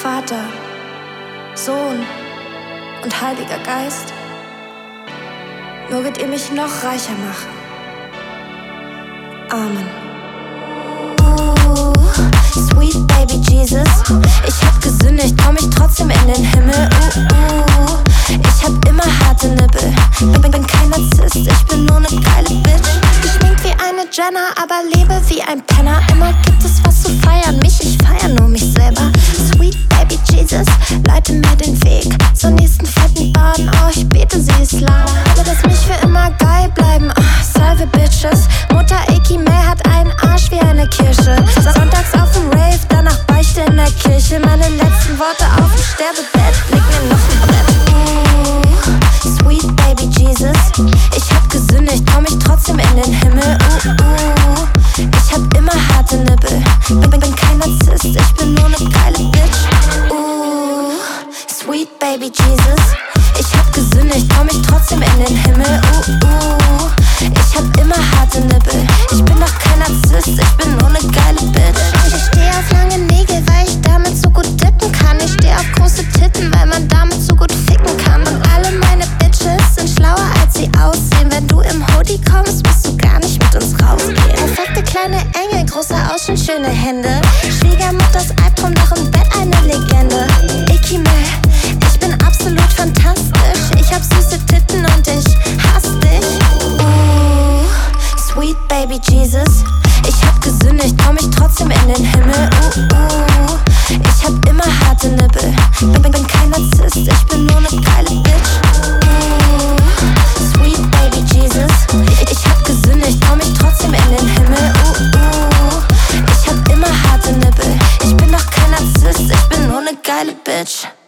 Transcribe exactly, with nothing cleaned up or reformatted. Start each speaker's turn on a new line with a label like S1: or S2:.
S1: Vater, Sohn und Heiliger Geist, möget ihr mich noch reicher machen. Amen.
S2: Ooh, sweet baby Jesus, ich hab gesündigt, komm ich trotzdem in den Himmel. Uh, uh, ich hab immer harte Nippel, bin, bin kein Narzisst, ich bin nur ne geile Bitch. Geschminkt wie eine Jenner, aber lebe wie ein Penner. Immer gibt es was zu feiern, mich, ich feier nur mich selber. Sweet baby Jesus, leite mir den Weg zur nächsten fetten Bahn. Oh, ich bete, sie ist lang, aber lass mich für immer geil bleiben. Oh, salve Bitches, Mutter Eki May hat einen Arsch wie eine Kirsche. Sonntags auf dem Rave, danach Beichte in der Kirche. Meine letzten Worte auf dem Sterbebett, leg mir noch ein Brett. Ooh, sweet baby Jesus, ich hab gesündigt, komm ich trotzdem in den Himmel. Uh, uh, ich hab immer harte Nippel, bin, bin kein Narzisst, ich bin nur ne geile Bitch. Uh, sweet baby Jesus, ich hab gesündigt, komm ich trotzdem in den Himmel. Uh, uh, ich hab immer harte Nippel, ich bin doch kein Narzisst, ich bin nur ne geile Bitch. Ich steh auf lange Nägel, weil ich damit so gut dippen kann. Ich steh auf große Titten, weil man damit so gut ficken kann. Und alle meine Bitches sind schlauer als sie aussehen. Wenn du im Hoodie kommst, musst du gar nicht mit uns rausgehen. Perfekte kleine Engel, großer Ausschnitt, schöne Hände. Schwiegermutters Albtraum, doch im Bett eine Legende. Eki May, ich bin absolut fantastisch. Ich hab süße Titten und ich hasse dich. Ooh, sweet baby Jesus, ich hab gesündigt, komm ich trotzdem in den Himmel. Uh, uh, ich hab immer harte Nippel, bin, bin, bin kein Narzisst, ich bin nur ne geile Bitch. Uh, sweet baby Jesus, ich, ich hab gesündigt, komm ich trotzdem in den Himmel. Uh, uh, ich hab immer harte Nippel, ich bin doch kein Narzisst, ich bin nur ne geile Bitch.